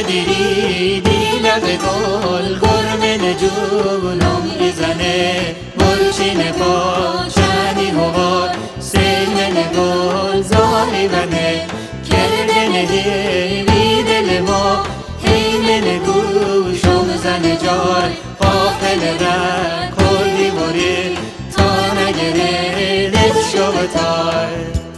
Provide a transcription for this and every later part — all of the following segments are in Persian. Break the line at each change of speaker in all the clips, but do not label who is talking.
دیری دیلق گل گرمن جونم ایزنه برچین پاچنی هوار سیمن گل زاری بنه کردن هیوی دل ما هیمن گوشم زن جار قافل را کردی وری تا نگره دل شبتار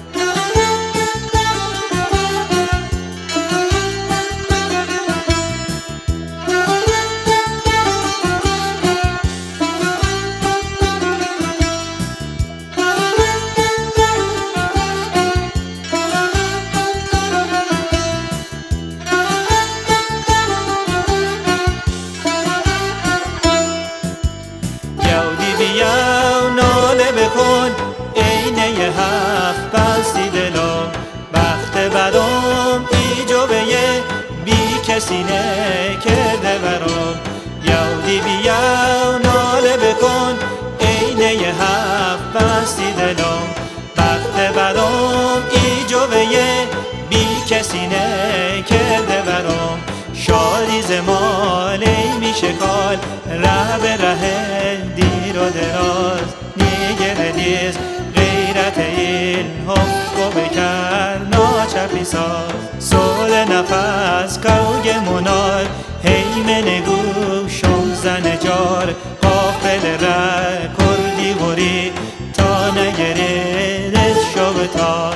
بیاو ناله بکن اینه حق بستی دلم بخت بدم ایجابه بی کسی نکرده برام یودی بیاو ناله بکن اینه حق بستی دلم بخت بدم ایجابه بی کسی نکرده برام شادی زمالی میشه کال ره به ره دیر و دراز نیگر دیز غیرت ایل حق و بکر ناچپی ساز سول نفس کوگ منار هیمن گوشم زن جار قافل ره کردی وری تا نگره دل شبتار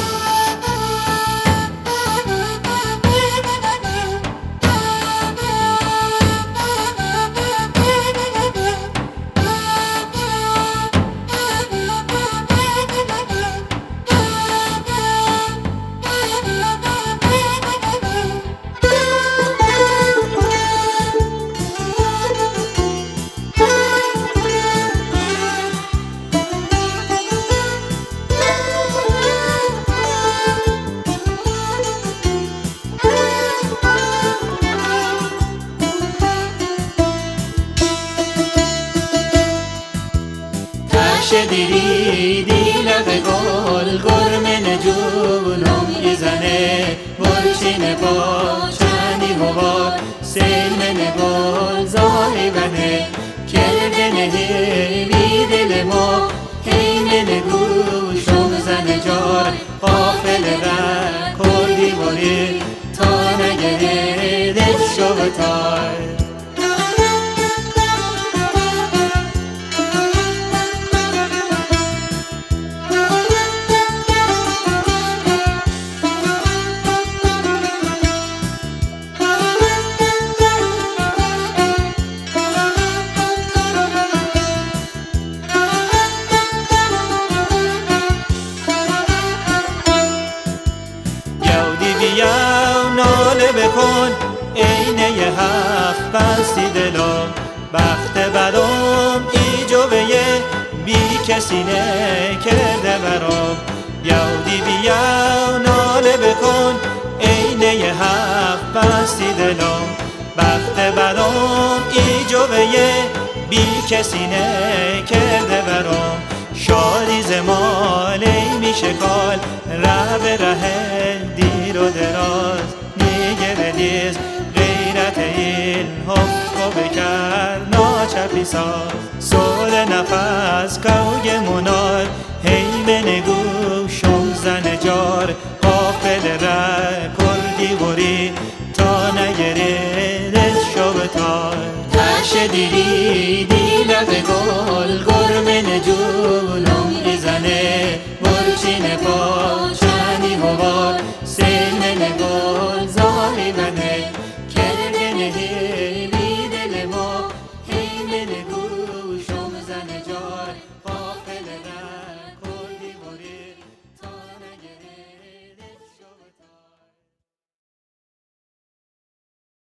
دیری دیلق گل گرمن جونم ایزنه برچین پاچنی هوار سیمن گل زاری بنه کردن هیوی دل ما هیمن گوشم زن جار قافل را کردی وری تا نگره دل شبتار بیاو ناله بکن اینه حق بستی دلم بخت بدم ایجابه بی کسی نکرده برام یودی بیاو ناله بکن اینه حق بستی دلم بخت بدم ایجابه بی کسی نکرده برام شادی زمالی میشه کال ره به ره دیر و دراز نیگر دیز غیرت ایل حق و بکر ناچپی ساز سول نفس کوگ منار هیمن گوشم زن جار قافل ره کردی وری تا نگره دل شبتار تش دیری